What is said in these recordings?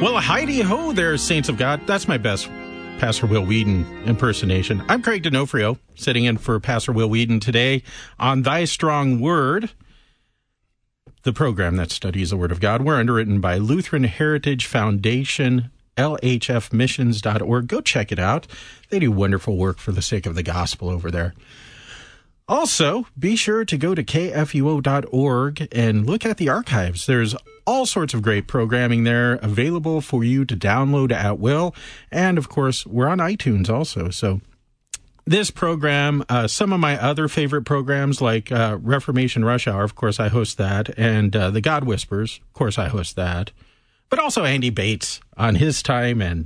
Well, heidi-ho there, saints of God. That's my best Pastor Will Whedon impersonation. I'm Craig D'Onofrio, sitting in for Pastor Will Whedon today on Thy Strong Word, the program that studies the Word of God. We're underwritten by Lutheran Heritage Foundation, lhfmissions.org. Go check it out. They do wonderful work for the sake of the gospel over there. Also, be sure to go to kfuo.org and look at the archives. There's all sorts of great programming there available for you to download at will. And, of course, we're on iTunes also. So this program, some of my other favorite programs like Reformation Rush Hour, of course, I host that. And The God Whispers, of course, I host that. But also Andy Bates on his time and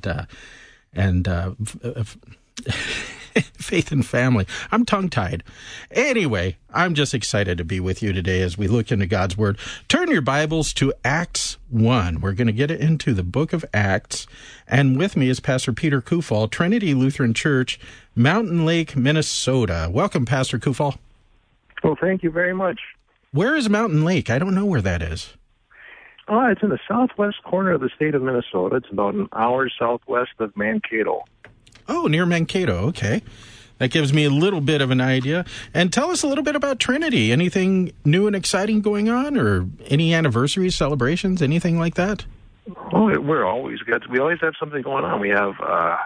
Faith and Family. I'm tongue-tied. Anyway, I'm just excited to be with you today as we look into God's Word. Turn your Bibles to Acts 1. We're going to get into the book of Acts. And with me is Pastor Peter Kufal, Trinity Lutheran Church, Mountain Lake, Minnesota. Welcome, Pastor Kufal. Well, thank you very much. Where is Mountain Lake? I don't know where that is. It's in the southwest corner of the state of Minnesota. It's about an hour southwest of Mankato. Oh, near Mankato. Okay. That gives me a little bit of an idea. And tell us a little bit about Trinity. Anything new and exciting going on, or any anniversaries, celebrations, anything like that? Oh, we always have something going on. We have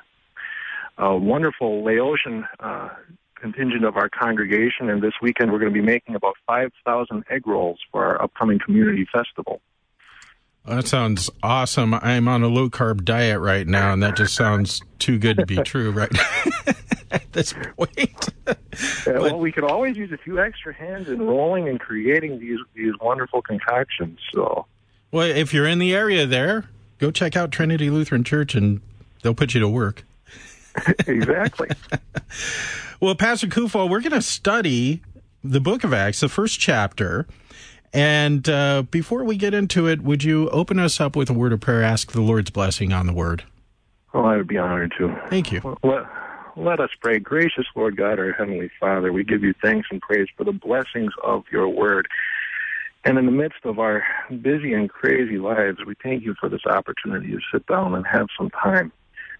a wonderful Laotian contingent of our congregation, and this weekend we're going to be making about 5,000 egg rolls for our upcoming community festival. That sounds awesome. I'm on a low-carb diet right now, and that just sounds too good to be true right now at this point. Well, we could always use a few extra hands in rolling and creating these wonderful concoctions. So, well, if you're in the area there, go check out Trinity Lutheran Church, and they'll put you to work. Exactly. Well, Pastor Kufal, we're going to study the book of Acts, the first chapter. And before we get into it, would you open us up with a word of prayer, ask the Lord's blessing on the word? Oh, I would be honored to. Thank you. Let us pray. Gracious Lord God, our Heavenly Father, we give you thanks and praise for the blessings of your word. And in the midst of our busy and crazy lives, we thank you for this opportunity to sit down and have some time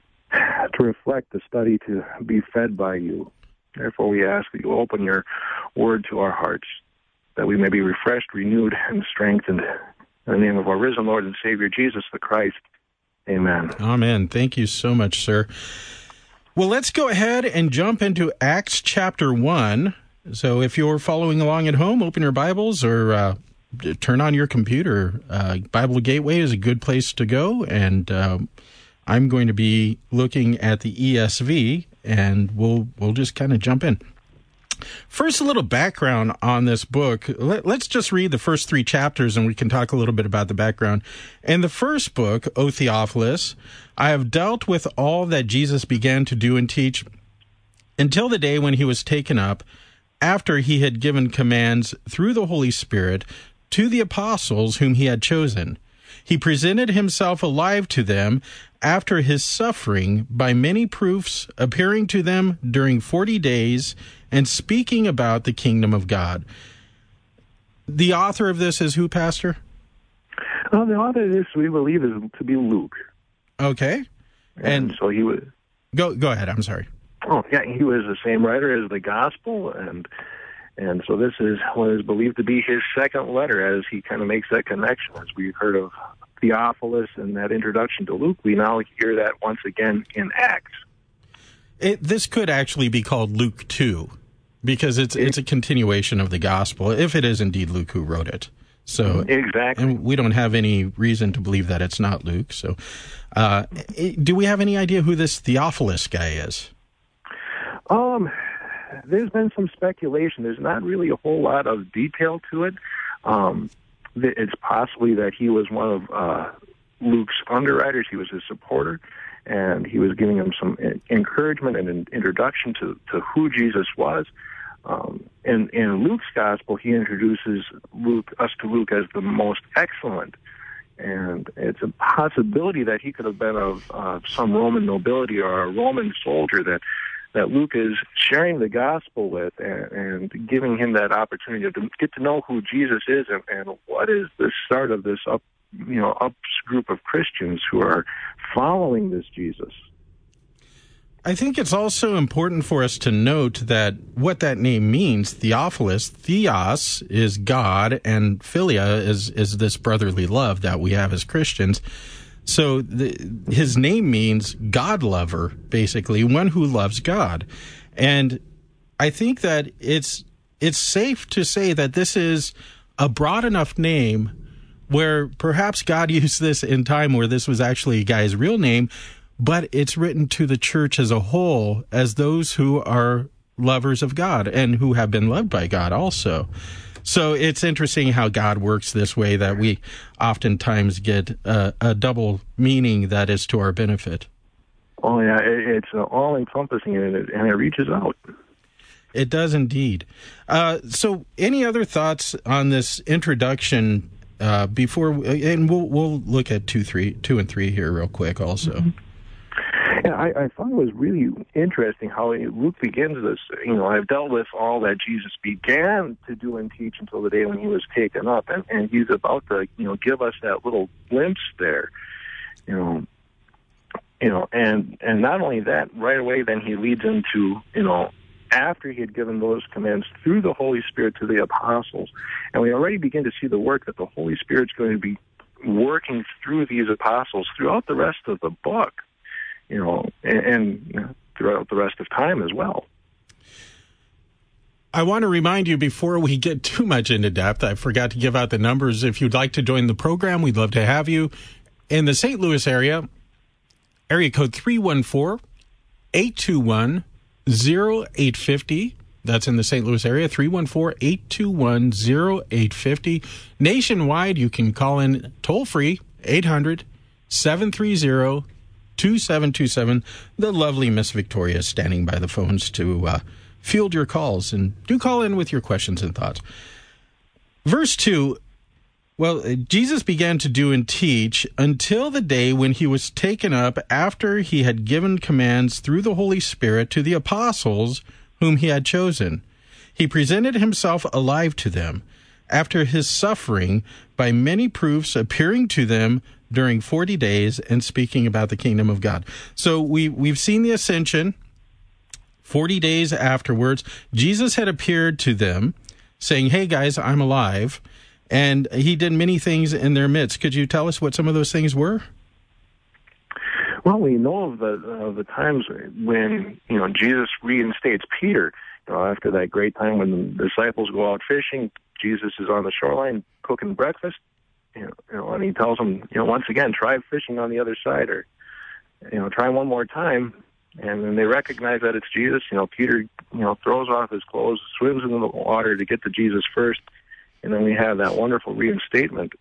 to reflect, to study, to be fed by you. Therefore, we ask that you open your word to our hearts, that we may be refreshed, renewed, and strengthened. In the name of our risen Lord and Savior, Jesus the Christ. Amen. Amen. Thank you so much, sir. Well, let's go ahead and jump into Acts chapter 1. So if you're following along at home, open your Bibles or turn on your computer. Bible Gateway is a good place to go, and I'm going to be looking at the ESV, and we'll just kind of jump in. First, a little background on this book. Let's just read the first 3 chapters, and we can talk a little bit about the background. In the first book, O Theophilus, I have dealt with all that Jesus began to do and teach until the day when he was taken up, after he had given commands through the Holy Spirit to the apostles whom he had chosen. He presented himself alive to them after his suffering by many proofs, appearing to them during 40 days and speaking about the kingdom of God. The author of this is who, Pastor? The author of this, we believe, is to be Luke. Okay. And so he was... Go ahead, I'm sorry. Oh, yeah, he was the same writer as the Gospel, and so this is what is believed to be his second letter, as he kind of makes that connection. As we heard of Theophilus and that introduction to Luke, we now hear that once again in Acts. This could actually be called Luke 2, because it's a continuation of the Gospel, if it is indeed Luke who wrote it. So exactly, and we don't have any reason to believe that it's not Luke. So, do we have any idea who this Theophilus guy is? There's been some speculation. There's not really a whole lot of detail to it. It's possibly that he was one of Luke's underwriters. He was his supporter, and he was giving him some encouragement and an introduction to who Jesus was. In Luke's gospel, he introduces us to Luke as the most excellent, and it's a possibility that he could have been of some Roman nobility or a Roman soldier that Luke is sharing the gospel with and giving him that opportunity to get to know who Jesus is and what is the start of this up group of Christians who are following this Jesus. I think it's also important for us to note that what that name means, Theophilus, theos is God, and philia is this brotherly love that we have as Christians. So his name means God lover, basically, one who loves God. And I think that it's safe to say that this is a broad enough name where perhaps God used this in time where this was actually a guy's real name, but it's written to the church as a whole as those who are lovers of God and who have been loved by God also. So it's interesting how God works this way, that we oftentimes get a double meaning that is to our benefit. Oh, yeah, it's all-encompassing, and it reaches out. It does indeed. So any other thoughts on this introduction before, and we'll look at 2 and 3 here real quick also. Mm-hmm. Yeah, I thought it was really interesting how Luke begins this. I've dealt with all that Jesus began to do and teach until the day when he was taken up, and he's about to, give us that little glimpse there, and not only that, right away then he leads into, after he had given those commands through the Holy Spirit to the apostles, and we already begin to see the work that the Holy Spirit's going to be working through these apostles throughout the rest of the book. And throughout the rest of time as well. I want to remind you before we get too much into depth, I forgot to give out the numbers. If you'd like to join the program, we'd love to have you. In the St. Louis area code 314-821-0850. That's in the St. Louis area, 314-821-0850. Nationwide, you can call in toll-free, 800-730-2727. The lovely Miss Victoria is standing by the phones to field your calls, and do call in with your questions and thoughts. Verse 2, Jesus began to do and teach until the day when he was taken up after he had given commands through the Holy Spirit to the apostles whom he had chosen. He presented himself alive to them after his suffering by many proofs, appearing to them during 40 days and speaking about the kingdom of God. So we've seen the ascension. 40 days afterwards, Jesus had appeared to them saying, hey guys, I'm alive. And he did many things in their midst. Could you tell us what some of those things were? Well, we know of the times when, Jesus reinstates Peter. After that great time when the disciples go out fishing, Jesus is on the shoreline cooking breakfast. And he tells them, once again, try fishing on the other side, or, try one more time. And then they recognize that it's Jesus. Peter, throws off his clothes, swims into the water to get to Jesus first. And then we have that wonderful reinstatement,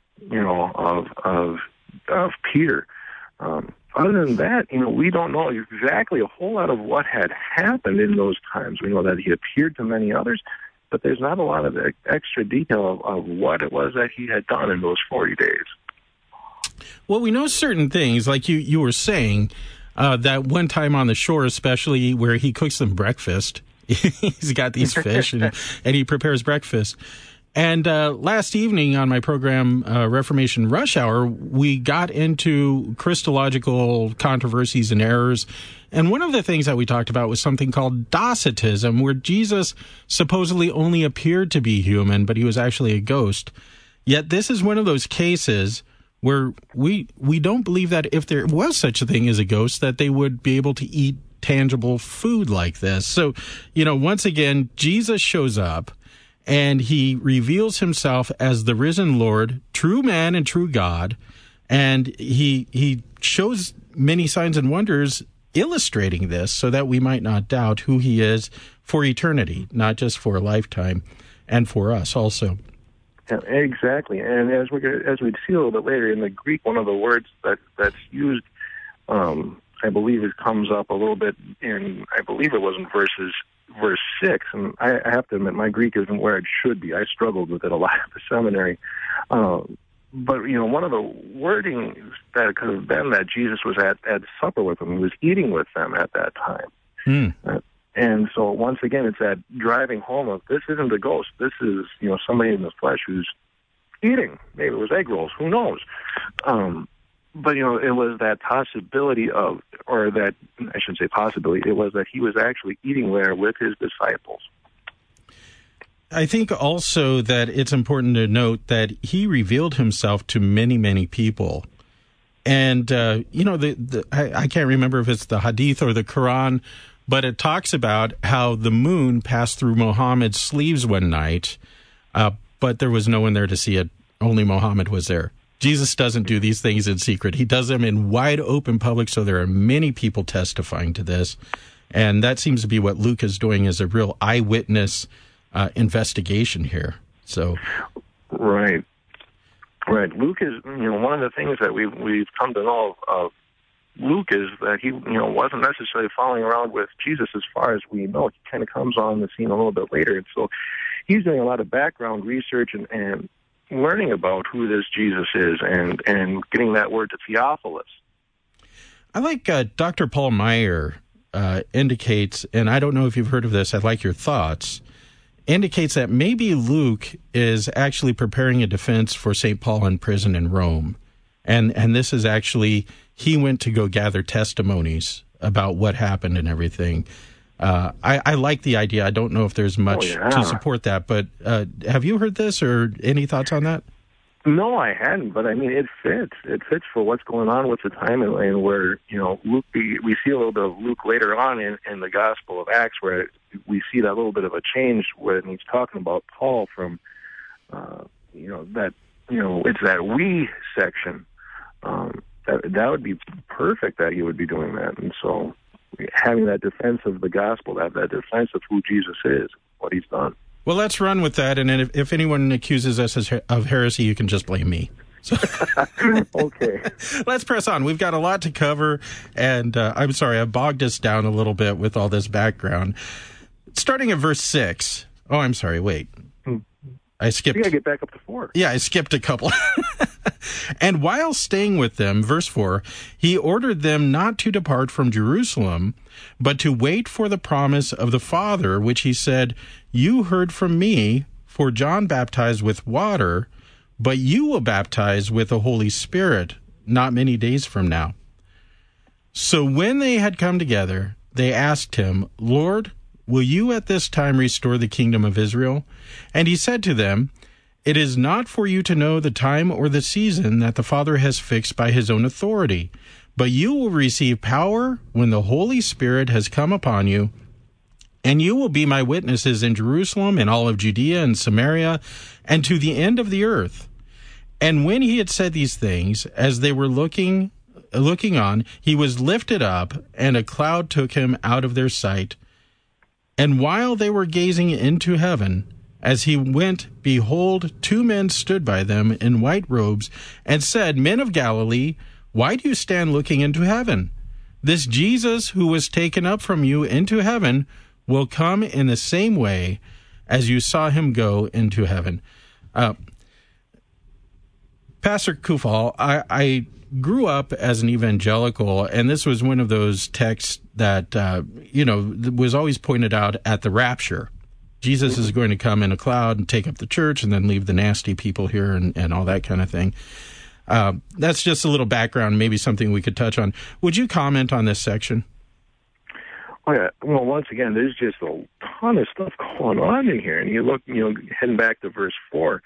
of Peter. Other than that, we don't know exactly a whole lot of what had happened in those times. We know that he appeared to many others, but there's not a lot of extra detail of what it was that he had done in those 40 days. Well, we know certain things, like you were saying, that one time on the shore, especially where he cooks them breakfast. He's got these fish and he prepares breakfast. And last evening on my program, Reformation Rush Hour, we got into Christological controversies and errors. And one of the things that we talked about was something called Docetism, where Jesus supposedly only appeared to be human, but he was actually a ghost. Yet this is one of those cases where we don't believe that if there was such a thing as a ghost, that they would be able to eat tangible food like this. So, once again, Jesus shows up, and he reveals himself as the risen Lord, true man and true God, and he shows many signs and wonders illustrating this so that we might not doubt who he is for eternity, not just for a lifetime, and for us also. Yeah, exactly. And as we see a little bit later in the Greek, one of the words that's used, I believe it comes up a little bit in, I believe it was in verse 6, and I have to admit my Greek isn't where it should be. I struggled with it a lot at the seminary. But, one of the wordings that could have been that Jesus was at supper with them. He was eating with them at that time. And so once again, it's that driving home of this isn't a ghost. This is, somebody in the flesh who's eating. Maybe it was egg rolls. Who knows? But, it was that possibility of, or that, I shouldn't say possibility, it was that he was actually eating there with his disciples. I think also that it's important to note that he revealed himself to many, many people. And, I can't remember if it's the Hadith or the Quran, but it talks about how the moon passed through Muhammad's sleeves one night, but there was no one there to see it. Only Muhammad was there. Jesus doesn't do these things in secret. He does them in wide open public, so there are many people testifying to this. And that seems to be what Luke is doing, is a real eyewitness investigation here. So, Right. Luke is, one of the things that we've come to know of Luke is that he, wasn't necessarily following around with Jesus as far as we know. He kind of comes on the scene a little bit later. And so he's doing a lot of background research and learning about who this Jesus is and getting that word to Theophilus. I like Dr. Paul Meyer indicates, and I don't know if you've heard of this, I'd like your thoughts, indicates that maybe Luke is actually preparing a defense for St. Paul in prison in Rome. And this is actually, he went to go gather testimonies about what happened and everything. I like the idea. I don't know if there's much to support that, but have you heard this or any thoughts on that? No, I hadn't, but I mean, it fits. It fits for what's going on with the time and where, Luke, we see a little bit of Luke later on in the Gospel of Acts where we see that little bit of a change when he's talking about Paul from, it's that we section. That would be perfect that he would be doing that. And so having that defense of the gospel, that defense of who Jesus is, what he's done. Well, let's run with that, and if anyone accuses us of heresy, you can just blame me. So okay. Let's press on. We've got a lot to cover, and I'm sorry, I bogged us down a little bit with all this background. Starting at verse 6. Oh, I'm sorry, wait. I skipped. You got to get back up to 4. Yeah, I skipped a couple. And while staying with them, verse 4, he ordered them not to depart from Jerusalem, but to wait for the promise of the Father, which he said, "You heard from me, for John baptized with water, but you will baptize with the Holy Spirit not many days from now." So when they had come together, they asked him, "Lord, will you at this time restore the kingdom of Israel?" And he said to them, "It is not for you to know the time or the season that the Father has fixed by his own authority, but you will receive power when the Holy Spirit has come upon you, and you will be my witnesses in Jerusalem and all of Judea and Samaria and to the end of the earth." And when he had said these things, as they were looking on, he was lifted up, and a cloud took him out of their sight. And while they were gazing into heaven, as he went, behold, 2 men stood by them in white robes, and said, "Men of Galilee, why do you stand looking into heaven? This Jesus who was taken up from you into heaven will come in the same way as you saw him go into heaven." Pastor Kufal, I grew up as an evangelical, and this was one of those texts that, was always pointed out at the rapture. Jesus is going to come in a cloud and take up the church and then leave the nasty people here and all that kind of thing. That's just a little background, maybe something we could touch on. Would you comment on this section? Oh, yeah. Well, once again, there's just a ton of stuff going on in here. And you look, heading back to verse 4,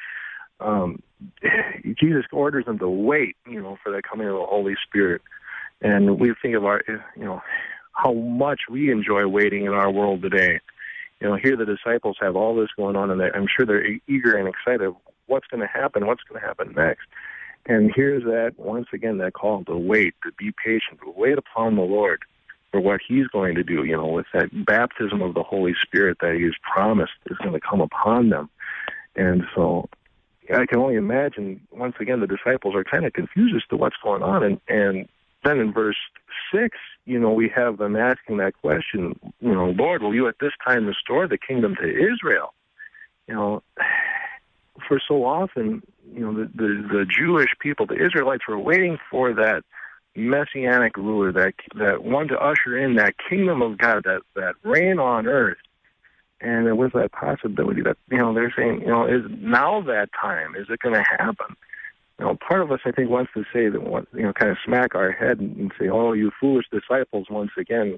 Jesus orders them to wait, for the coming of the Holy Spirit. And we think of how much we enjoy waiting in our world today. Here the disciples have all this going on, and I'm sure they're eager and excited. What's going to happen? What's going to happen next? And here's that, once again, that call to wait, to be patient, to wait upon the Lord for what he's going to do, with that baptism of the Holy Spirit that he's promised is going to come upon them. And so I can only imagine, once again, the disciples are kind of confused as to what's going on. And then in verse 6, we have them asking that question, "Lord, will you at this time restore the kingdom to Israel?" For so often, the Jewish people, the Israelites, were waiting for that messianic ruler, that one to usher in that kingdom of God, that reign on earth. And there was that possibility that, they're saying, is now that time? Is it going to happen? Part of us, I think, wants to say that, kind of smack our head and say, oh, you foolish disciples, once again,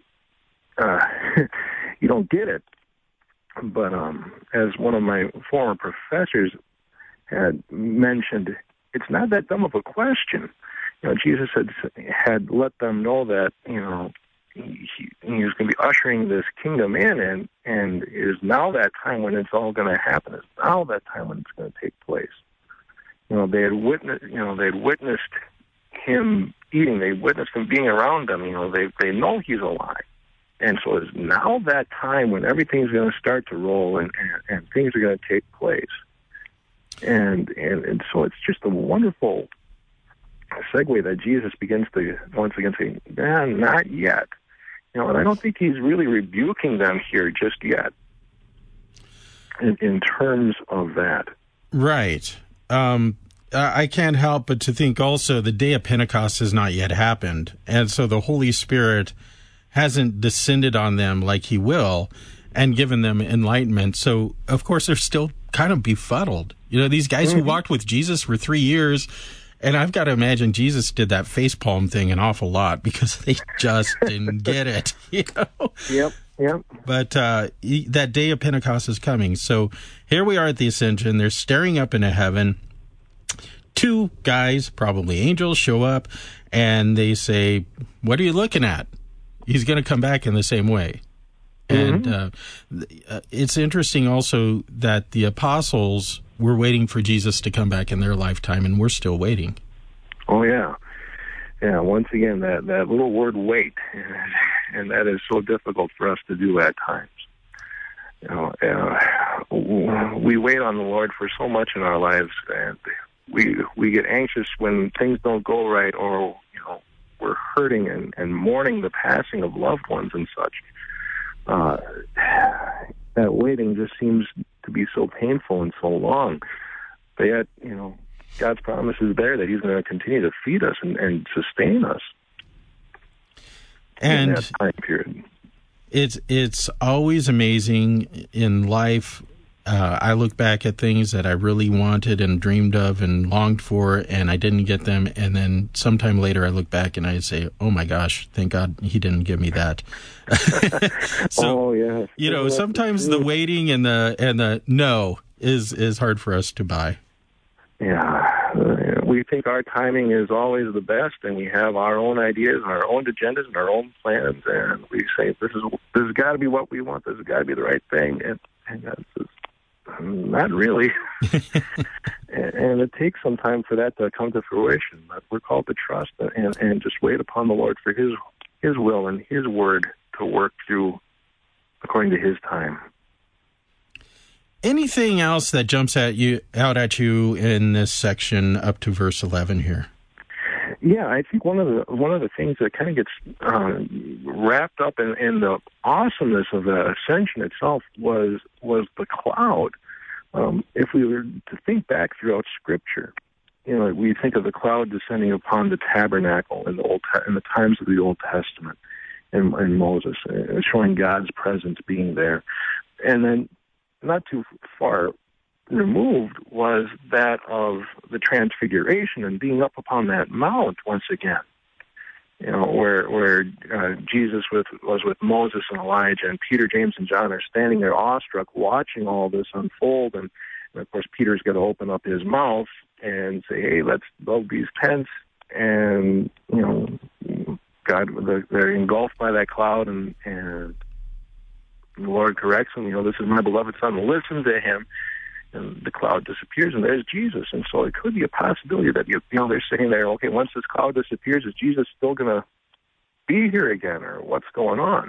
you don't get it. But as one of my former professors had mentioned, it's not that dumb of a question. Jesus had let them know that, he was going to be ushering this kingdom in, and it is now that time when it's all going to happen. It's now that time when it's going to take place. They had witnessed him eating. They witnessed him being around them. They know he's alive. And so it's now that time when everything's going to start to roll and things are going to take place. And so it's just a wonderful segue that Jesus begins to once again say, not yet. And I don't think he's really rebuking them here just yet in terms of that. Right. I can't help but to think also the day of Pentecost has not yet happened. And so the Holy Spirit hasn't descended on them like he will and given them enlightenment. So, of course, they're still kind of befuddled. These guys who walked with Jesus for 3 years, and I've got to imagine Jesus did that facepalm thing an awful lot because they just didn't get it, Yep. But that day of Pentecost is coming. So here we are at the Ascension. They're staring up into heaven. 2 guys, probably angels, show up, and they say, what are you looking at? He's going to come back in the same way. And it's interesting also that the apostles were waiting for Jesus to come back in their lifetime, and we're still waiting. Oh, yeah. Yeah, once again, that little word wait, and that is so difficult for us to do at times. We wait on the Lord for so much in our lives, and we get anxious when things don't go right, or, we're hurting and mourning the passing of loved ones and such. That waiting just seems to be so painful and so long. But yet, God's promise is there that he's going to continue to feed us and sustain us in that time period. It's always amazing in life. I look back at things that I really wanted and dreamed of and longed for, and I didn't get them. And then sometime later I look back and I say, oh my gosh, thank God he didn't give me that. So, sometimes the waiting and the no is hard for us to buy. Yeah. We think our timing is always the best, and we have our own ideas, and our own agendas, and our own plans, and we say, this has got to be what we want, this has got to be the right thing, and God says, not really. And it takes some time for that to come to fruition. But we're called to trust and just wait upon the Lord for his will and his word to work through according to his time. Anything else that jumps out at you in this section up to verse 11 here? Yeah, I think one of the things that kind of gets wrapped up in the awesomeness of the ascension itself was the cloud. If we were to think back throughout Scripture, we think of the cloud descending upon the tabernacle in the times of the Old Testament and Moses, showing God's presence being there, and then not too far removed was that of the Transfiguration and being up upon that mount once again, where Jesus was with Moses and Elijah, and Peter, James, and John are standing there awestruck watching all this unfold, and of course Peter's going to open up his mouth and say, hey, let's build these tents, and God, they're engulfed by that cloud, and the Lord corrects him, this is my beloved Son, listen to him. And the cloud disappears, and there's Jesus. And so it could be a possibility that, they're saying there, okay, once this cloud disappears, is Jesus still going to be here again, or what's going on?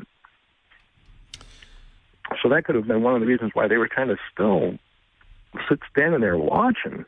So that could have been one of the reasons why they were kind of still standing there watching.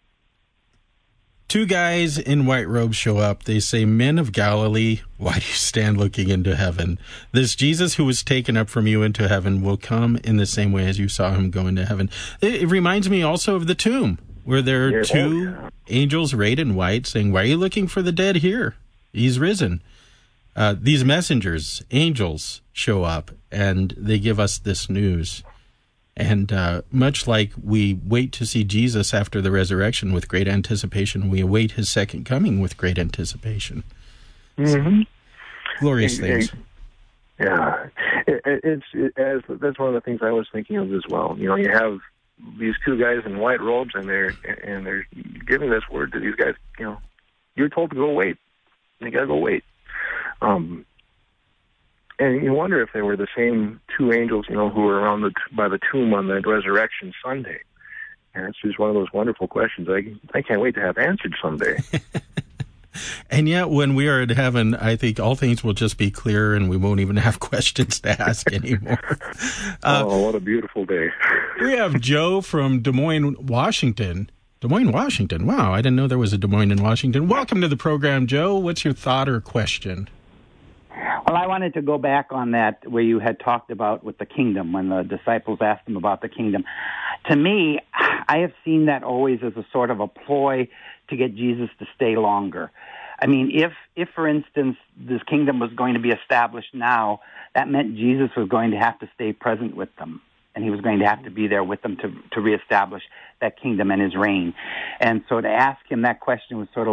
2 guys in white robes show up. They say, men of Galilee, why do you stand looking into heaven? This Jesus who was taken up from you into heaven will come in the same way as you saw him go into heaven. It reminds me also of the tomb, where there are 2 angels arrayed in white saying, why are you looking for the dead here? He's risen. These messengers, angels, show up, and they give us this news. And much like we wait to see Jesus after the resurrection with great anticipation, we await his second coming with great anticipation. Mm-hmm. Glorious things. Yeah, that's one of the things I was thinking of as well. You have these two guys in white robes, and they're giving this word to these guys. You're told to go wait. You got to go wait. And you wonder if they were the same two angels, who were around by the tomb on that Resurrection Sunday. And it's just one of those wonderful questions I can't wait to have answered someday. And yet, when we are in heaven, I think all things will just be clear, and we won't even have questions to ask anymore. What a beautiful day. We have Joe from Des Moines, Washington. Des Moines, Washington. Wow, I didn't know there was a Des Moines in Washington. Welcome to the program, Joe. What's your thought or question? Well, I wanted to go back on that where you had talked about with the kingdom, when the disciples asked him about the kingdom. To me, I have seen that always as a sort of a ploy to get Jesus to stay longer. I mean, if for instance, this kingdom was going to be established now, that meant Jesus was going to have to stay present with them, and he was going to have to be there with them to reestablish that kingdom and his reign. And so to ask him that question was sort of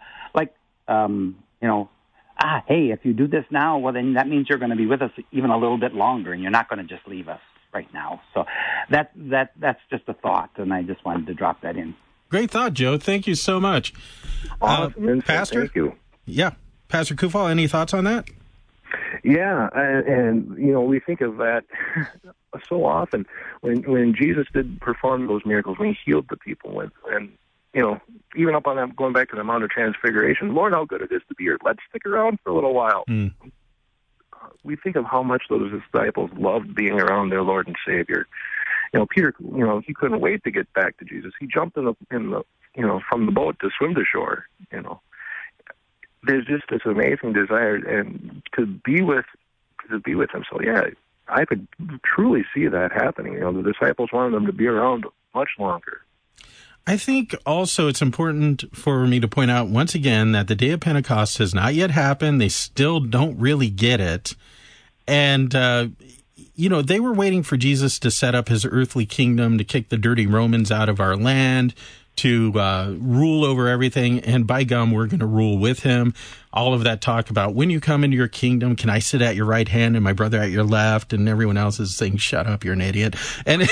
hey, if you do this now, well, then that means you're going to be with us even a little bit longer, and you're not going to just leave us right now. So that's just a thought, and I just wanted to drop that in. Great thought, Joe. Thank you so much. Awesome. Pastor? Thank you. Yeah. Pastor Kufal, any thoughts on that? Yeah, and we think of that so often when Jesus did perform those miracles, when he healed the people, and even up on that, going back to the Mount of Transfiguration, Lord, how good it is to be here. Let's stick around for a little while. We think of how much those disciples loved being around their Lord and Savior. Peter, he couldn't wait to get back to Jesus. He jumped in the from the boat to swim to shore. There's just this amazing desire and to be with him. So yeah, I could truly see that happening. The disciples wanted them to be around much longer. I think also it's important for me to point out once again that the day of Pentecost has not yet happened. They still don't really get it. And, they were waiting for Jesus to set up his earthly kingdom, to kick the dirty Romans out of our land, to rule over everything. And by gum, we're going to rule with him. All of that talk about when you come into your kingdom, can I sit at your right hand and my brother at your left? And everyone else is saying, shut up, you're an idiot. And,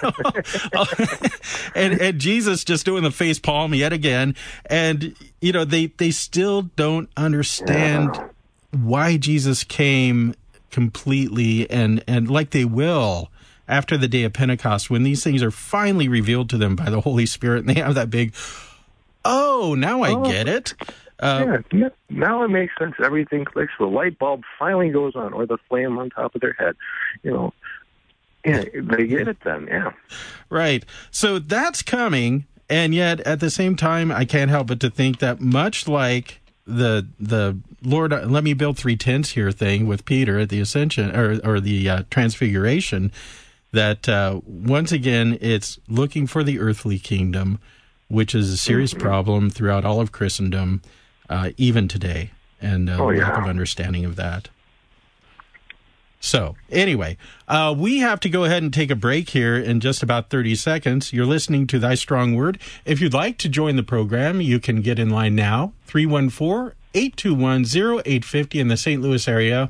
and Jesus just doing the face palm yet again. And, they still don't understand why Jesus came completely and like they will after the day of Pentecost, when these things are finally revealed to them by the Holy Spirit, and they have that big, now I get it. Now it makes sense. Everything clicks. The light bulb finally goes on, or the flame on top of their head. They get it then, yeah. Right. So that's coming, and yet at the same time, I can't help but to think that much like the Lord, let me build 3 tents here thing with Peter at the Ascension or the Transfiguration, that once again it's looking for the earthly kingdom, which is a serious problem throughout all of Christendom, even today, and lack of understanding of that. So, anyway, we have to go ahead and take a break here in just about 30 seconds. You're listening to Thy Strong Word. If you'd like to join the program, you can get in line now, 314-821-0850 in the St. Louis area,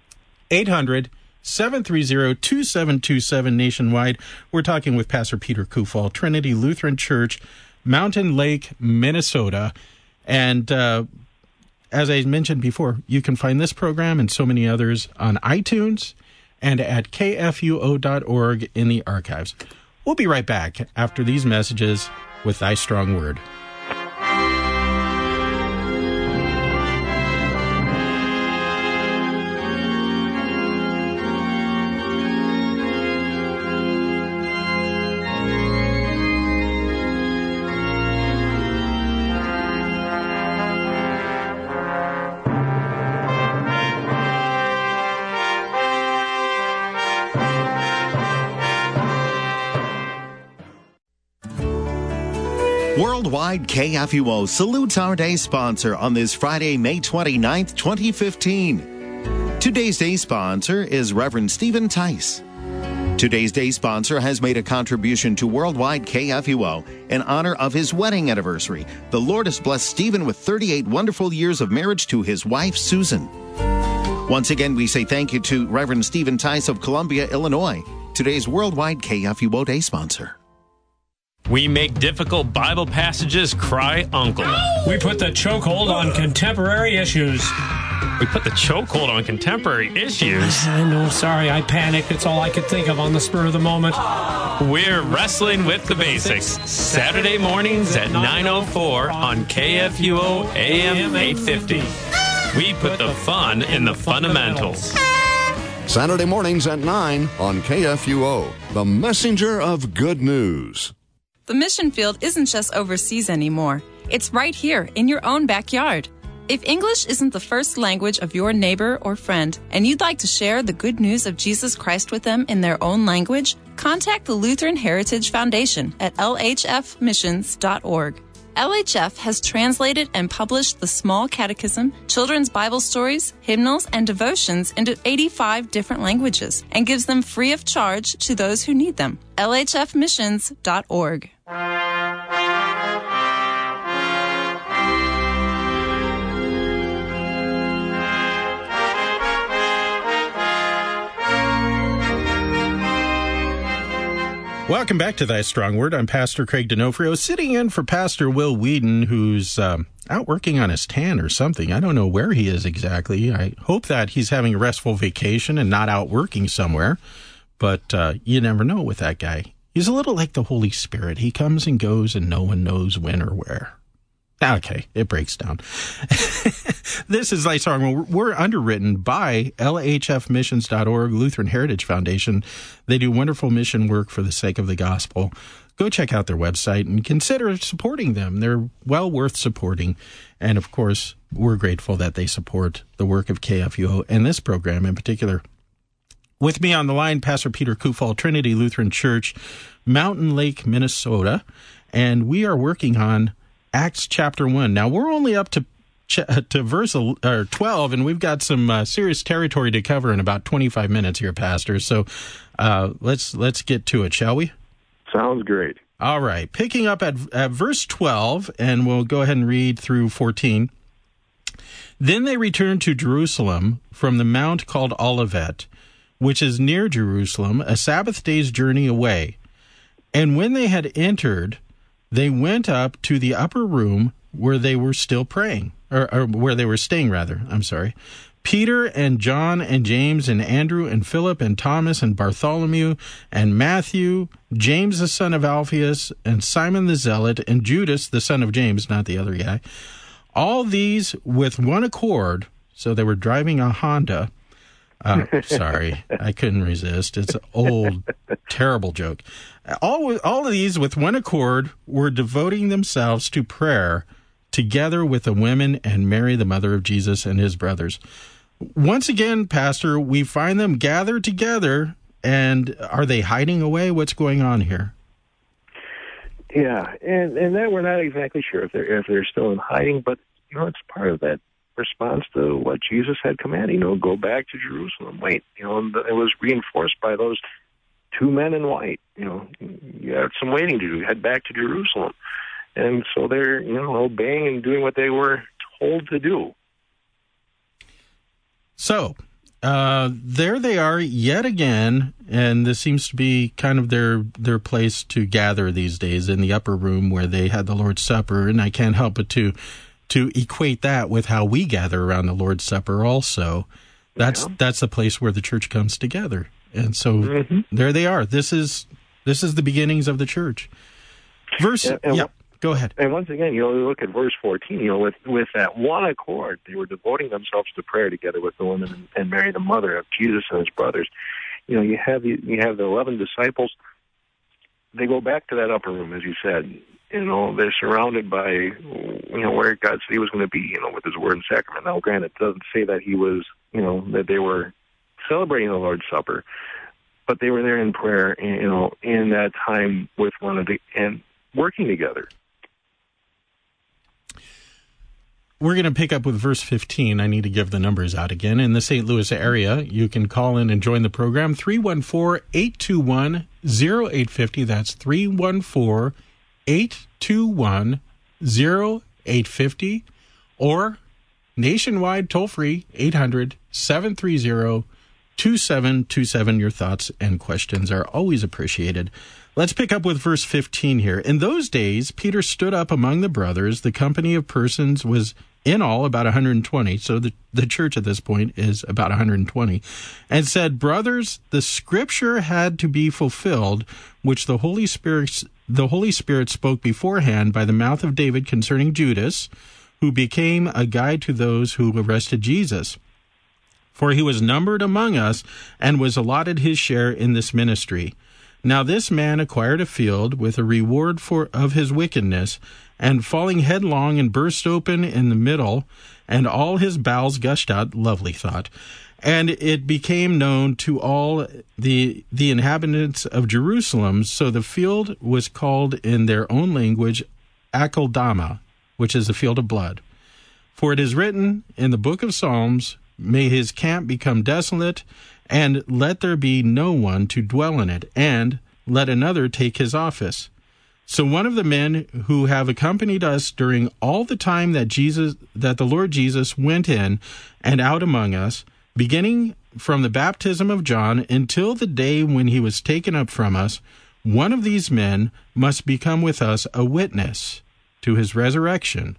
800-730-2727 nationwide. We're talking with Pastor Peter Kufal, Trinity Lutheran Church, Mountain Lake, Minnesota. And as I mentioned before, you can find this program and so many others on iTunes and at kfuo.org in the archives. We'll be right back after these messages with Thy Strong Word. Worldwide KFUO salutes our day sponsor on this Friday, May 29th, 2015. Today's day sponsor is Reverend Stephen Tice. Today's day sponsor has made a contribution to Worldwide KFUO in honor of his wedding anniversary. The Lord has blessed Stephen with 38 wonderful years of marriage to his wife, Susan. Once again, we say thank you to Reverend Stephen Tice of Columbia, Illinois, today's Worldwide KFUO day sponsor. We make difficult Bible passages cry uncle. We put the chokehold on contemporary issues. We put the chokehold on contemporary issues. I know, sorry, I panicked. It's all I could think of on the spur of the moment. We're wrestling with the basics. Saturday mornings at 9:04 on KFUO AM 850. We put the fun in the fundamentals. Saturday mornings at 9 on KFUO, the messenger of good news. The mission field isn't just overseas anymore. It's right here in your own backyard. If English isn't the first language of your neighbor or friend, and you'd like to share the good news of Jesus Christ with them in their own language, contact the Lutheran Heritage Foundation at lhfmissions.org. LHF has translated and published the Small Catechism, children's Bible stories, hymnals, and devotions into 85 different languages and gives them free of charge to those who need them. lhfmissions.org. Welcome back to Thy Strong Word. I'm Pastor Craig D'Onofrio, sitting in for Pastor Will Whedon, who's out working on his tan or something. I don't know where he is exactly. I hope that he's having a restful vacation and not out working somewhere. But you never know with that guy. He's a little like the Holy Spirit. He comes and goes and no one knows when or where. Okay, it breaks down. This is Thy Strong Word. We're underwritten by lhfmissions.org, Lutheran Heritage Foundation. They do wonderful mission work for the sake of the gospel. Go check out their website and consider supporting them. They're well worth supporting. And, of course, we're grateful that they support the work of KFUO and this program in particular. With me on the line, Pastor Peter Kufal, Trinity Lutheran Church, Mountain Lake, Minnesota. And we are working on Acts chapter 1. Now, we're only up to verse 12, and we've got some serious territory to cover in about 25 minutes here, Pastor. So let's get to it, shall we? Sounds great. All right. Picking up at verse 12, and we'll go ahead and read through 14. Then they returned to Jerusalem from the mount called Olivet, which is near Jerusalem, a Sabbath day's journey away. And when they had entered, they went up to the upper room where they were still praying, or where they were staying, rather. I'm sorry. Peter and John and James and Andrew and Philip and Thomas and Bartholomew and Matthew, James the son of Alphaeus and Simon the Zealot and Judas the son of James, not the other guy. All these with one accord, so they were driving a Honda. Sorry, I couldn't resist. It's an old, terrible joke. All of these, with one accord, were devoting themselves to prayer together with the women and Mary, the mother of Jesus, and his brothers. Once again, Pastor, we find them gathered together, and are they hiding away? What's going on here? Yeah, and that we're not exactly sure if they're still in hiding, but it's part of that response to what Jesus had commanded, go back to Jerusalem, wait, and it was reinforced by those two men in white, you have some waiting to do, head back to Jerusalem. And so they're, obeying and doing what they were told to do. So, there they are yet again, and this seems to be kind of their place to gather these days in the upper room where they had the Lord's Supper, and I can't help but to equate that with how we gather around the Lord's Supper also. That's the place where the church comes together. And so there they are. This is the beginnings of the church. Go ahead. And once again, you look at verse 14, with that one accord, they were devoting themselves to prayer together with the women and Mary, the mother of Jesus and his brothers. You have the 11 disciples. They go back to that upper room, as you said. They're surrounded by, where God said he was going to be, with his word and sacrament. Now, granted, it doesn't say that he was, that they were celebrating the Lord's Supper, but they were there in prayer, in that time with one another and working together. we're going to pick up with verse 15. I need to give the numbers out again. In the St. Louis area, you can call in and join the program, 314-821-0850. That's 314-821-0850. Or nationwide, toll-free, 800-730-2727. Your thoughts and questions are always appreciated. Let's pick up with verse 15 here. In those days, Peter stood up among the brothers. The company of persons was in all about 120. So the church at this point is about 120. And said, brothers, the scripture had to be fulfilled, which the Holy Spirit spoke beforehand by the mouth of David concerning Judas, who became a guide to those who arrested Jesus. For he was numbered among us and was allotted his share in this ministry. Now this man acquired a field with a reward of his wickedness, and falling headlong and burst open in the middle, and all his bowels gushed out, lovely thought, and it became known to all the inhabitants of Jerusalem. So the field was called in their own language Akeldama, which is the field of blood. For it is written in the book of Psalms, may his camp become desolate, and let there be no one to dwell in it, and let another take his office. So one of the men who have accompanied us during all the time that the Lord Jesus went in and out among us, beginning from the baptism of John until the day when he was taken up from us, one of these men must become with us a witness to his resurrection.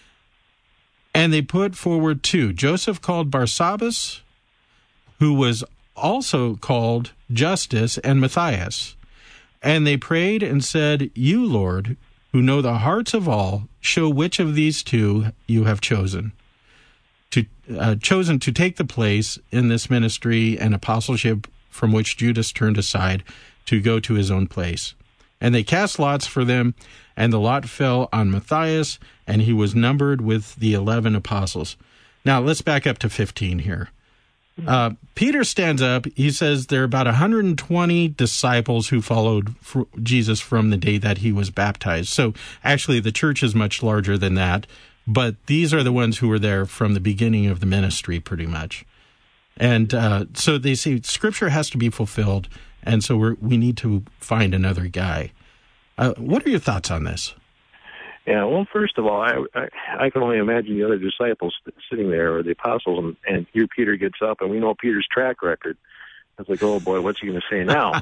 And they put forward two, Joseph called Barsabbas, who was also called Justus, and Matthias. And they prayed and said, you, Lord, who know the hearts of all, show which of these two you have chosen to take the place in this ministry and apostleship from which Judas turned aside to go to his own place. And they cast lots for them, and the lot fell on Matthias, and he was numbered with the 11 apostles. Now, let's back up to 15 here. Peter stands up. He says there are about 120 disciples who followed Jesus from the day that he was baptized. So actually the church is much larger than that, but these are the ones who were there from the beginning of the ministry pretty much. And so they say Scripture has to be fulfilled, and so we need to find another guy. What are your thoughts on this? Yeah, well, first of all, I can only imagine the other disciples sitting there, or the apostles, and here Peter gets up, and we know Peter's track record. It's like, oh boy, what's he going to say now?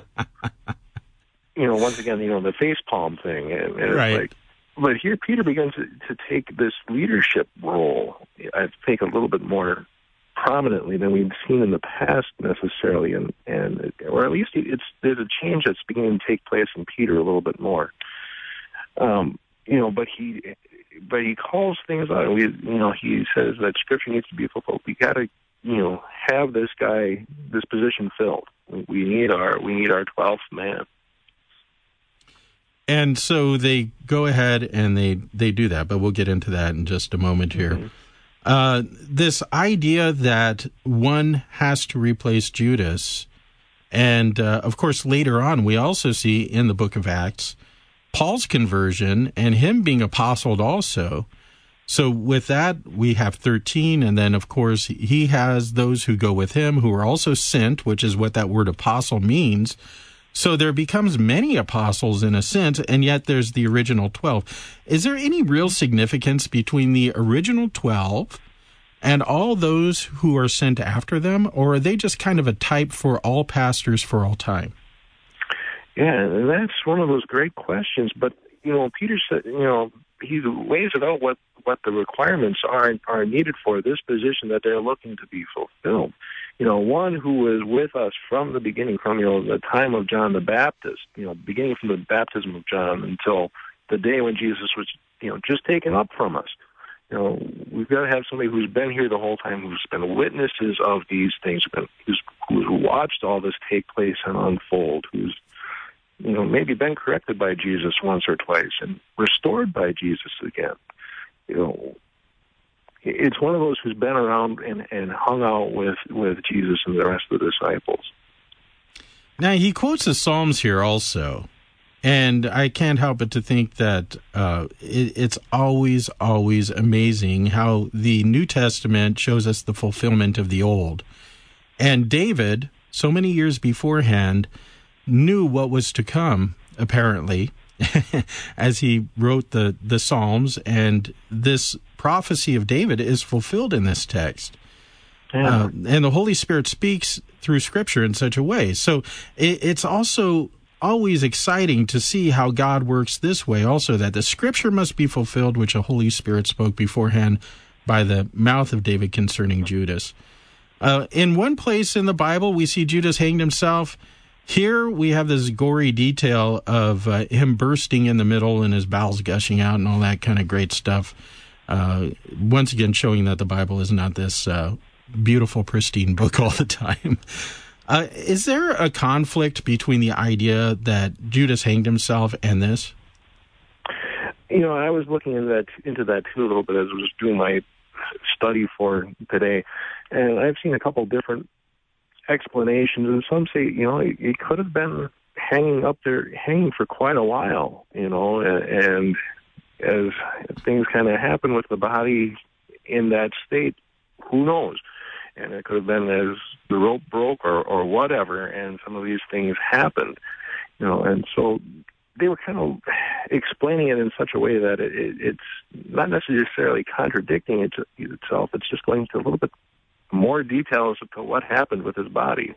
Once again, the face palm thing, and right. It's like, but here Peter begins to take this leadership role, I think, a little bit more prominently than we've seen in the past necessarily, or at least there's a change that's beginning to take place in Peter a little bit more. But he calls things out. He says that Scripture needs to be fulfilled. We got to, have this position filled. We need our 12th man. And so they go ahead and they do that, but we'll get into that in just a moment here. Mm-hmm. This idea that one has to replace Judas, and of course later on we also see in the book of Acts Paul's conversion and him being apostled also. So with that, we have 13, and then, of course, he has those who go with him who are also sent, which is what that word apostle means. So there becomes many apostles in a sense, and yet there's the original 12. Is there any real significance between the original 12 and all those who are sent after them, or are they just kind of a type for all pastors for all time? Yeah, and that's one of those great questions. But, Peter said, he lays it out what the requirements are needed for this position that they're looking to be fulfilled. One who was with us from the beginning, from, the time of John the Baptist, beginning from the baptism of John until the day when Jesus was, just taken up from us. We've got to have somebody who's been here the whole time, who's been witnesses of these things, who's watched all this take place and unfold, who's maybe been corrected by Jesus once or twice and restored by Jesus again. It's one of those who's been around and hung out with Jesus and the rest of the disciples. Now, he quotes the Psalms here also. And I can't help but to think that it's always, always amazing how the New Testament shows us the fulfillment of the Old. And David, so many years beforehand, knew what was to come, apparently, as he wrote the Psalms. And this prophecy of David is fulfilled in this text. Yeah. And the Holy Spirit speaks through Scripture in such a way. So it's also always exciting to see how God works this way also, that the Scripture must be fulfilled, which the Holy Spirit spoke beforehand by the mouth of David concerning Judas. In one place in the Bible, we see Judas hanged himself. Here we have this gory detail of him bursting in the middle and his bowels gushing out and all that kind of great stuff. Once again, showing that the Bible is not this beautiful, pristine book all the time. Is there a conflict between the idea that Judas hanged himself and this? I was looking into that too a little bit as I was doing my study for today, and I've seen a couple different explanations, and some say, it could have been hanging for quite a while, and as things kind of happen with the body in that state, who knows? And it could have been as the rope broke or whatever, and some of these things happened, and so they were kind of explaining it in such a way that it's not necessarily contradicting itself. It's just going into a little bit more details as to what happened with his body.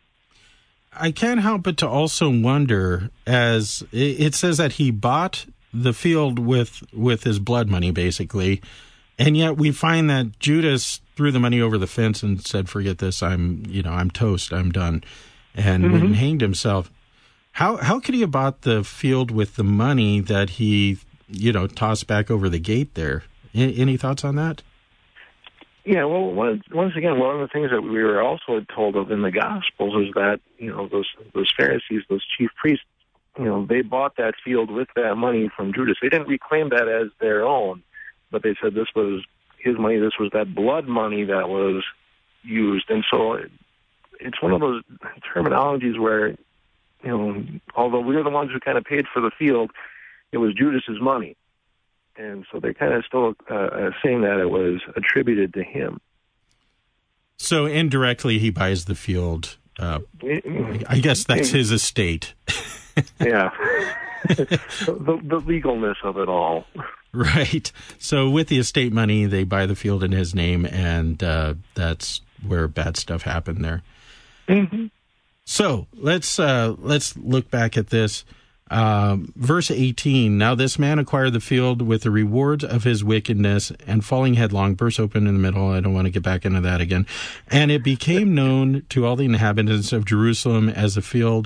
I can't help but to also wonder, as it says that he bought the field with his blood money, basically, and yet we find that Judas threw the money over the fence and said, "Forget this. I'm toast. I'm done," and went and hanged himself. How could he have bought the field with the money that he, tossed back over the gate there? Any thoughts on that? Yeah, well, once again, one of the things that we were also told of in the Gospels is that, those Pharisees, those chief priests, they bought that field with that money from Judas. They didn't reclaim that as their own, but they said this was his money, this was that blood money that was used. And so it's one of those terminologies where, although we're the ones who kind of paid for the field, it was Judas's money. And so they're kind of still saying that it was attributed to him. So indirectly, he buys the field. I guess that's his estate. Yeah. the legalness of it all. Right. So with the estate money, they buy the field in his name, and that's where bad stuff happened there. Mm-hmm. So let's look back at this. Verse 18, now this man acquired the field with the rewards of his wickedness, and falling headlong, burst open in the middle. I don't want to get back into that again. And it became known to all the inhabitants of Jerusalem as the field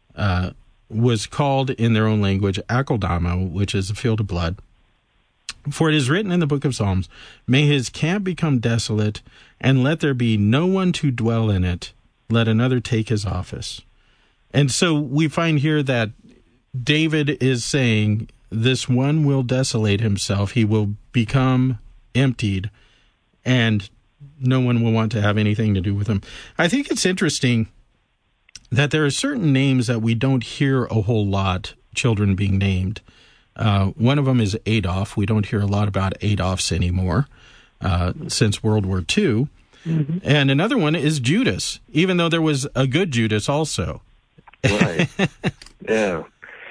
was called in their own language, Akeldama, which is a field of blood. For it is written in the book of Psalms, may his camp become desolate, and let there be no one to dwell in it. Let another take his office. And so we find here that David is saying this one will desolate himself. He will become emptied, and no one will want to have anything to do with him. I think it's interesting that there are certain names that we don't hear a whole lot, children being named. One of them is Adolf. We don't hear a lot about Adolfs anymore since World War II. Mm-hmm. And another one is Judas, even though there was a good Judas also. Right. Yeah.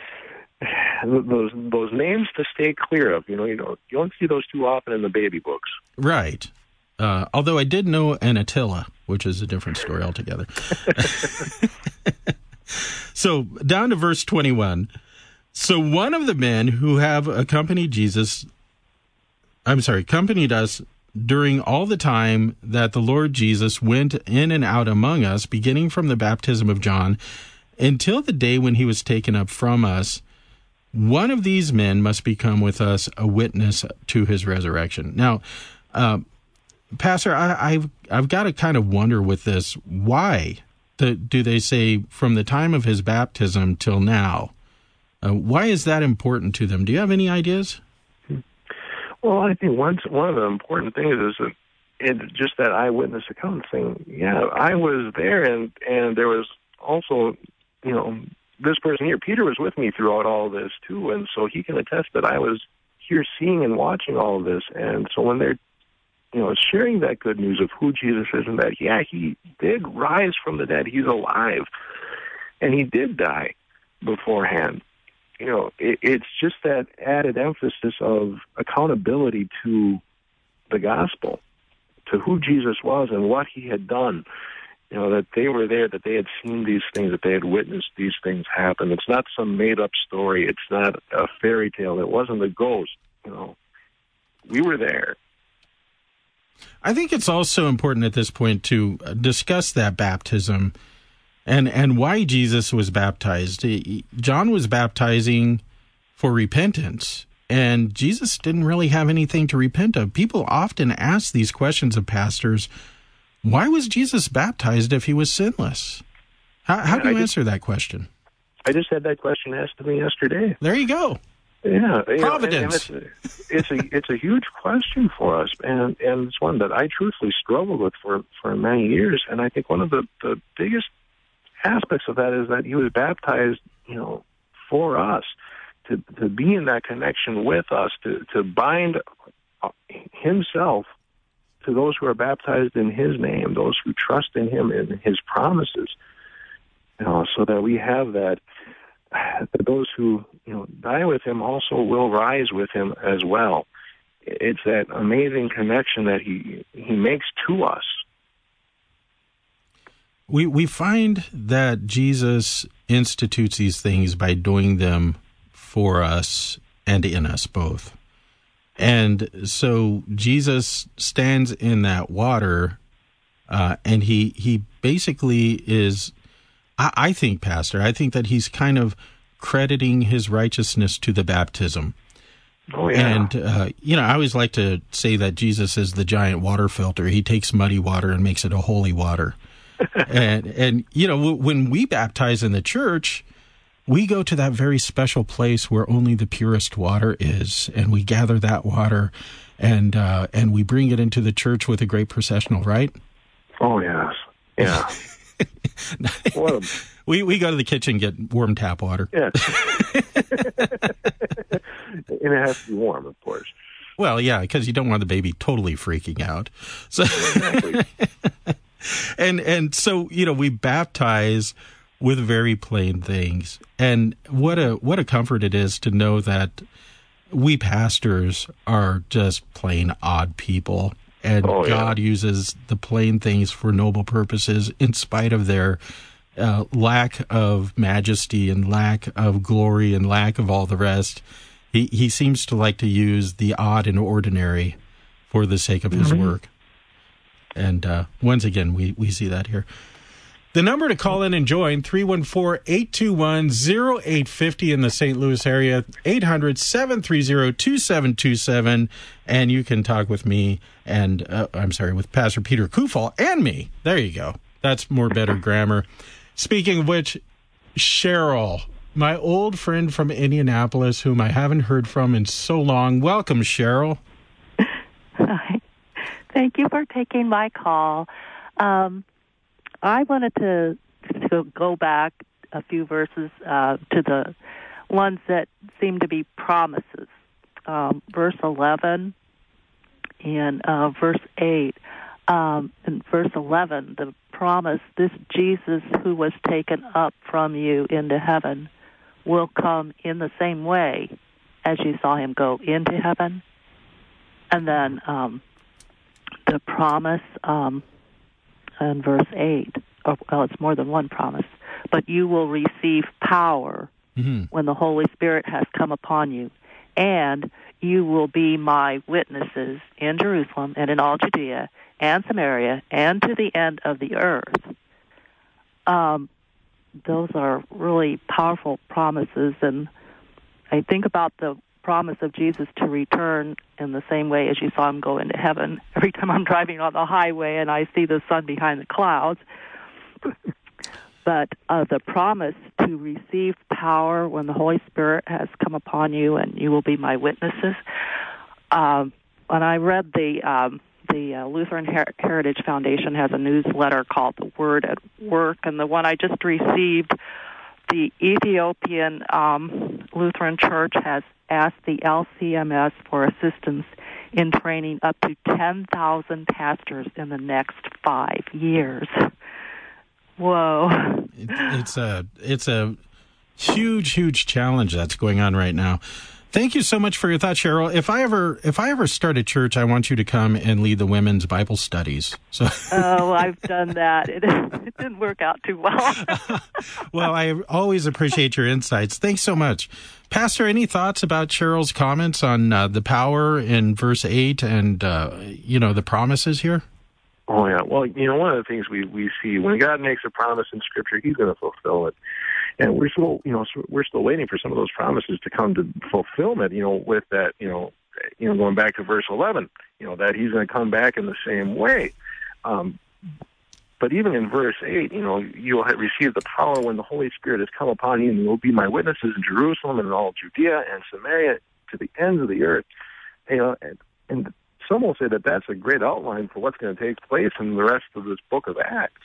Those names to stay clear of. You don't see those too often in the baby books. Right. Although I did know an Attila, which is a different story altogether. So down to verse 21. So one of the men who have accompanied us during all the time that the Lord Jesus went in and out among us, beginning from the baptism of John, until the day when he was taken up from us, one of these men must become with us a witness to his resurrection. Now, Pastor, I've got to kind of wonder with this, why do they say from the time of his baptism till now? Why is that important to them? Do you have any ideas? Well, I think one of the important things is just that eyewitness account saying, yeah, I was there, and there was also, this person here, Peter, was with me throughout all this too, and so he can attest that I was here seeing and watching all of this. And so when they're, sharing that good news of who Jesus is and that, he did rise from the dead, he's alive, and he did die beforehand. It's just that added emphasis of accountability to the gospel, to who Jesus was and what he had done. That they were there, that they had seen these things, that they had witnessed these things happen. It's not some made-up story. It's not a fairy tale. It wasn't a ghost. We were there. I think it's also important at this point to discuss that baptism and why Jesus was baptized. John was baptizing for repentance, and Jesus didn't really have anything to repent of. People often ask these questions of pastors. Why was Jesus baptized if he was sinless? How do you answer that question? I just had that question asked to me yesterday. There you go. Yeah, Providence. It's a huge question for us, and it's one that I truthfully struggled with for many years. And I think one of the biggest aspects of that is that he was baptized, for us, to be in that connection with us, to bind himself to those who are baptized in his name, those who trust in him and his promises, so that we have that those who die with him also will rise with him as well. It's that amazing connection that he makes to us. We find that Jesus institutes these things by doing them for us and in us both. And so Jesus stands in that water, and he basically is, I think, Pastor, I think that he's kind of crediting his righteousness to the baptism. Oh, yeah. And, I always like to say that Jesus is the giant water filter. He takes muddy water and makes it a holy water. and when we baptize in the church, we go to that very special place where only the purest water is, and we gather that water, and we bring it into the church with a great processional, right? Oh, yes. Yeah. We go to the kitchen and get warm tap water. Yeah. And it has to be warm, of course. Well, yeah, because you don't want the baby totally freaking out. So, exactly. and so, we baptize with very plain things. And what a comfort it is to know that we pastors are just plain odd people. And God uses the plain things for noble purposes in spite of their lack of majesty and lack of glory and lack of all the rest. He seems to like to use the odd and ordinary for the sake of his work. And once again, we see that here. The number to call in and join, 314-821-0850 in the St. Louis area, 800-730-2727, and you can talk with me and, with Pastor Peter Kufal and me. There you go. That's better grammar. Speaking of which, Cheryl, my old friend from Indianapolis, whom I haven't heard from in so long. Welcome, Cheryl. Hi. Thank you for taking my call. I wanted to go back a few verses to the ones that seem to be promises. Verse 11 and verse 8. In verse 11, the promise, this Jesus who was taken up from you into heaven will come in the same way as you saw him go into heaven. And then the promise in verse 8, it's more than one promise, but you will receive power when the Holy Spirit has come upon you, and you will be my witnesses in Jerusalem and in all Judea and Samaria and to the end of the earth. Those are really powerful promises, and I think about the promise of Jesus to return in the same way as you saw him go into heaven. Every time I'm driving on the highway and I see the sun behind the clouds. But the promise to receive power when the Holy Spirit has come upon you and you will be my witnesses. When I read the Lutheran Heritage Foundation has a newsletter called The Word at Work, and the one I just received the Ethiopian Lutheran Church has asked the LCMS for assistance in training up to 10,000 pastors in the next 5 years. Whoa! It's a huge challenge that's going on right now. Thank you so much for your thoughts, Cheryl. If I ever start a church, I want you to come and lead the women's Bible studies. So, I've done that. It didn't work out too well. Well, I always appreciate your insights. Thanks so much. Pastor, any thoughts about Cheryl's comments on the power in verse 8 and, the promises here? Oh, yeah. Well, one of the things we see when God makes a promise in Scripture, He's going to fulfill it. And we're still waiting for some of those promises to come to fulfillment, with that, going back to verse 11, that He's going to come back in the same way. But even in verse 8, you'll have received the power when the Holy Spirit has come upon you, and you'll be my witnesses in Jerusalem and in all Judea and Samaria to the ends of the earth. And some will say that that's a great outline for what's going to take place in the rest of this book of Acts.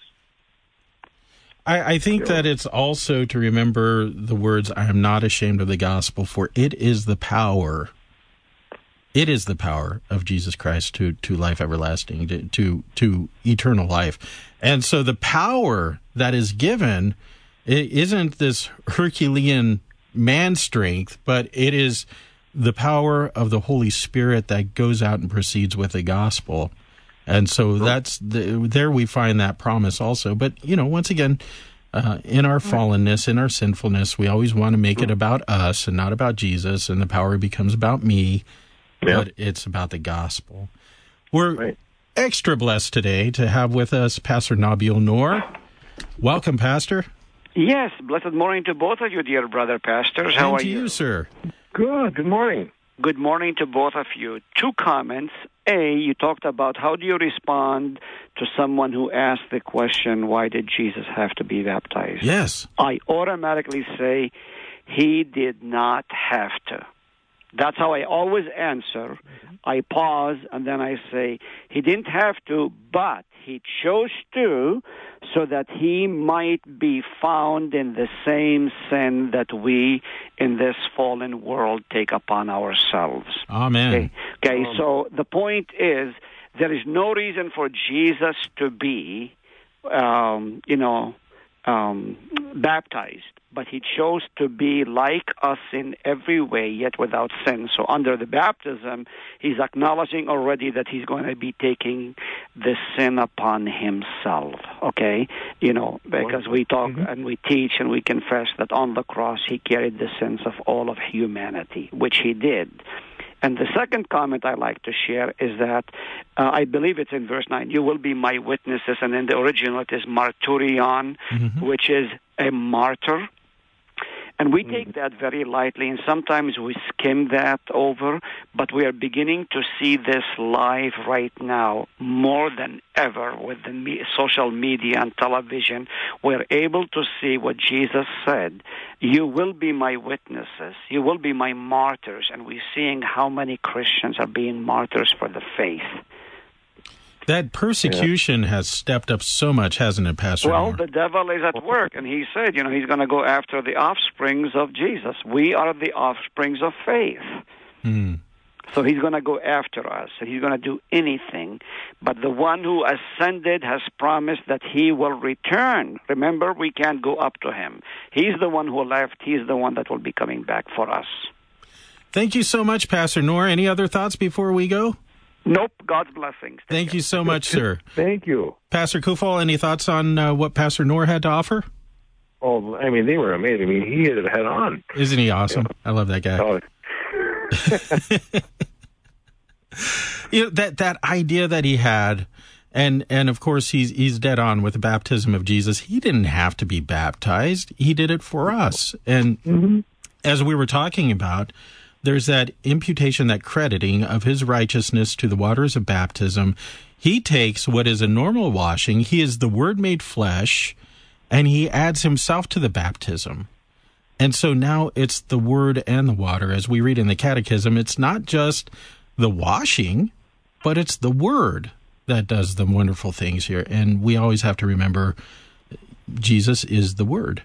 I think that it's also to remember the words, I am not ashamed of the gospel, for it is the power. It is the power of Jesus Christ to life everlasting, to eternal life. And so the power that is given, it isn't this Herculean man strength, but it is the power of the Holy Spirit that goes out and proceeds with the gospel. And so there we find that promise also. But, once again, in our fallenness, in our sinfulness, we always want to make it about us and not about Jesus, and the power becomes about me, but it's about the gospel. We're extra blessed today to have with us Pastor Nabil Noor. Welcome, Pastor. Yes, blessed morning to both of you, dear brother pastors. How are you? And to you, sir. Good. Good morning. Good morning to both of you. 2 comments. A, you talked about how do you respond to someone who asked the question, why did Jesus have to be baptized? Yes. I automatically say, He did not have to. That's how I always answer. I pause, and then I say, He didn't have to, but He chose to, so that He might be found in the same sin that we in this fallen world take upon ourselves. Amen. Okay, so the point is, there is no reason for Jesus to be, baptized, but He chose to be like us in every way, yet without sin. So under the baptism, He's acknowledging already that He's going to be taking the sin upon Himself, okay? Because we talk and we teach and we confess that on the cross He carried the sins of all of humanity, which He did. And the second comment I like to share is that I believe it's in verse 9, you will be my witnesses, and in the original it is marturion, which is a martyr. And we take that very lightly, and sometimes we skim that over, but we are beginning to see this live right now more than ever with the social media and television. We're able to see what Jesus said. You will be my witnesses. You will be my martyrs. And we're seeing how many Christians are being martyrs for the faith. That persecution has stepped up so much, hasn't it, Pastor? Well, the devil is at work, and he said, he's going to go after the offsprings of Jesus. We are the offsprings of faith. So he's going to go after us, and he's going to do anything. But the one who ascended has promised that he will return. Remember, we can't go up to him. He's the one who left. He's the one that will be coming back for us. Thank you so much, Pastor Noor. Any other thoughts before we go? Nope. God's blessings. Thank you so much, sir. Thank you. Pastor Kufal, any thoughts on what Pastor Noor had to offer? Oh, they were amazing. He hit it head on. Isn't he awesome? I love that guy. That idea that he had, and of course he's dead on with the baptism of Jesus. He didn't have to be baptized. He did it for us. And as we were talking about, there's that imputation, that crediting of his righteousness to the waters of baptism. He takes what is a normal washing. He is the Word made flesh, and he adds himself to the baptism. And so now it's the Word and the water. As we read in the Catechism, it's not just the washing, but it's the Word that does the wonderful things here. And we always have to remember Jesus is the Word.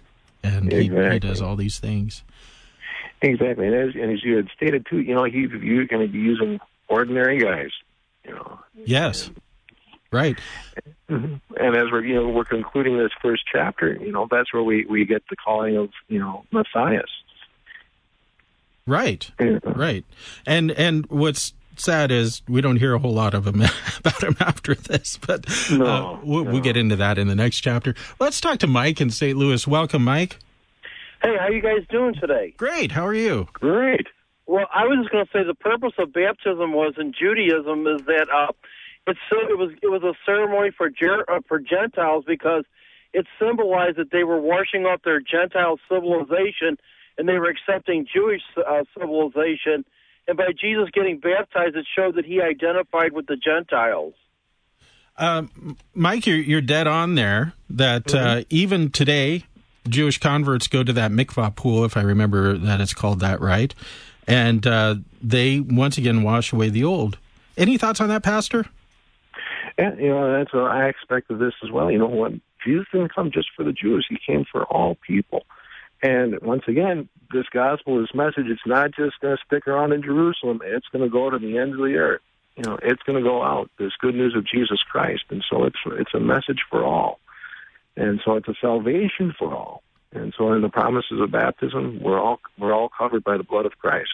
and he does all these things. Exactly, and as you had stated too, you're going to be using ordinary guys. Yes, right. And as we're concluding this first chapter, that's where we get the calling of Matthias. Right, right, and what's sad is we don't hear a whole lot of him about him after this, but we'll get into that in the next chapter. Let's talk to Mike in St. Louis. Welcome, Mike. Hey, how you guys doing today? Great. How are you? Great. Well, I was just going to say the purpose of baptism was in Judaism is that it was a ceremony for Gentiles because it symbolized that they were washing off their Gentile civilization and they were accepting Jewish civilization. And by Jesus getting baptized, it showed that he identified with the Gentiles. Mike, you're dead on there. That even today, Jewish converts go to that mikvah pool, if I remember that it's called that, right? And they once again wash away the old. Any thoughts on that, Pastor? Yeah, that's what I expect of this as well. What? Jesus didn't come just for the Jews; he came for all people. And once again, this gospel, this message, it's not just going to stick around in Jerusalem. It's going to go to the ends of the earth. It's going to go out. This good news of Jesus Christ, and so it's a message for all. And so it's a salvation for all. And so in the promises of baptism, we're all covered by the blood of Christ.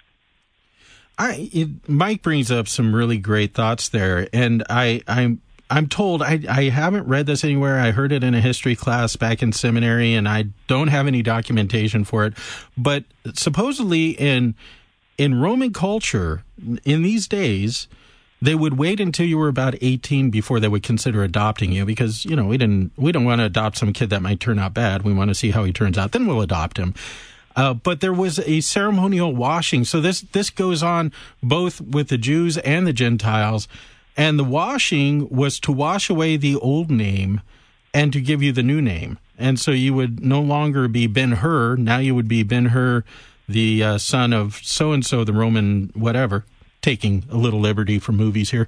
Mike brings up some really great thoughts there, and I'm told, I haven't read this anywhere. I heard it in a history class back in seminary, and I don't have any documentation for it. But supposedly in Roman culture, in these days, they would wait until you were about 18 before they would consider adopting you because, we don't want to adopt some kid that might turn out bad. We want to see how he turns out. Then we'll adopt him. But there was a ceremonial washing. So this goes on both with the Jews and the Gentiles. And the washing was to wash away the old name and to give you the new name. And so you would no longer be Ben-Hur. Now you would be Ben-Hur, the son of so-and-so, the Roman whatever. Taking a little liberty from movies here.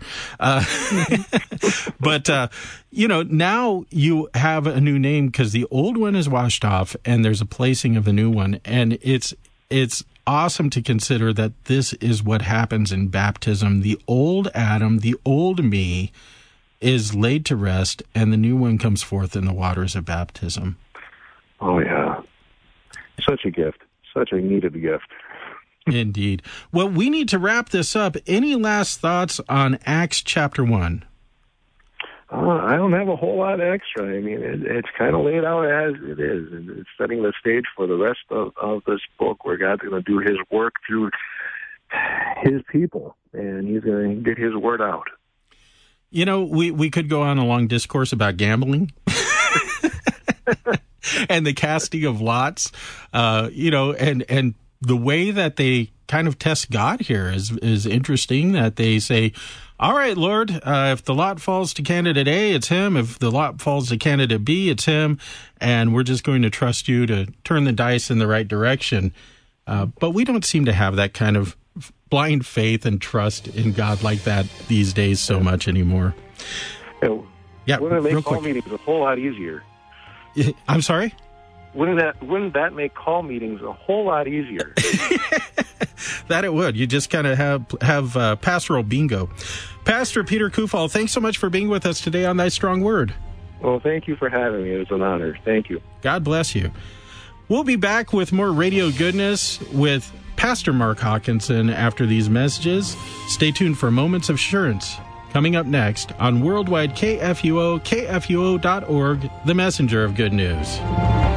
But, now you have a new name because the old one is washed off and there's a placing of the new one. And it's awesome to consider that this is what happens in baptism. The old Adam, the old me, is laid to rest, and the new one comes forth in the waters of baptism. Oh, yeah. Such a gift. Such a needed gift. Indeed. Well, we need to wrap this up. Any last thoughts on Acts chapter 1? I don't have a whole lot extra. I mean, it's kind of laid out as it is. And it's setting the stage for the rest of this book where God's going to do his work through his people, and he's going to get his word out. We could go on a long discourse about gambling and the casting of lots, and the way that they kind of test God here is interesting, that they say, all right, Lord, if the lot falls to candidate A, it's him. If the lot falls to candidate B, it's him. And we're just going to trust you to turn the dice in the right direction. But we don't seem to have that kind of blind faith and trust in God like that these days so much anymore. Yeah, wouldn't it make call meetings a whole lot easier? I'm sorry? Wouldn't that make call meetings a whole lot easier? That it would. You just kind of have pastoral bingo. Pastor Peter Kufal, thanks so much for being with us today on Thy Strong Word. Well, thank you for having me. It was an honor. Thank you. God bless you. We'll be back with more radio goodness with Pastor Mark Hawkinson after these messages. Stay tuned for Moments of Assurance. Coming up next on Worldwide KFUO, KFUO.org, the messenger of good news.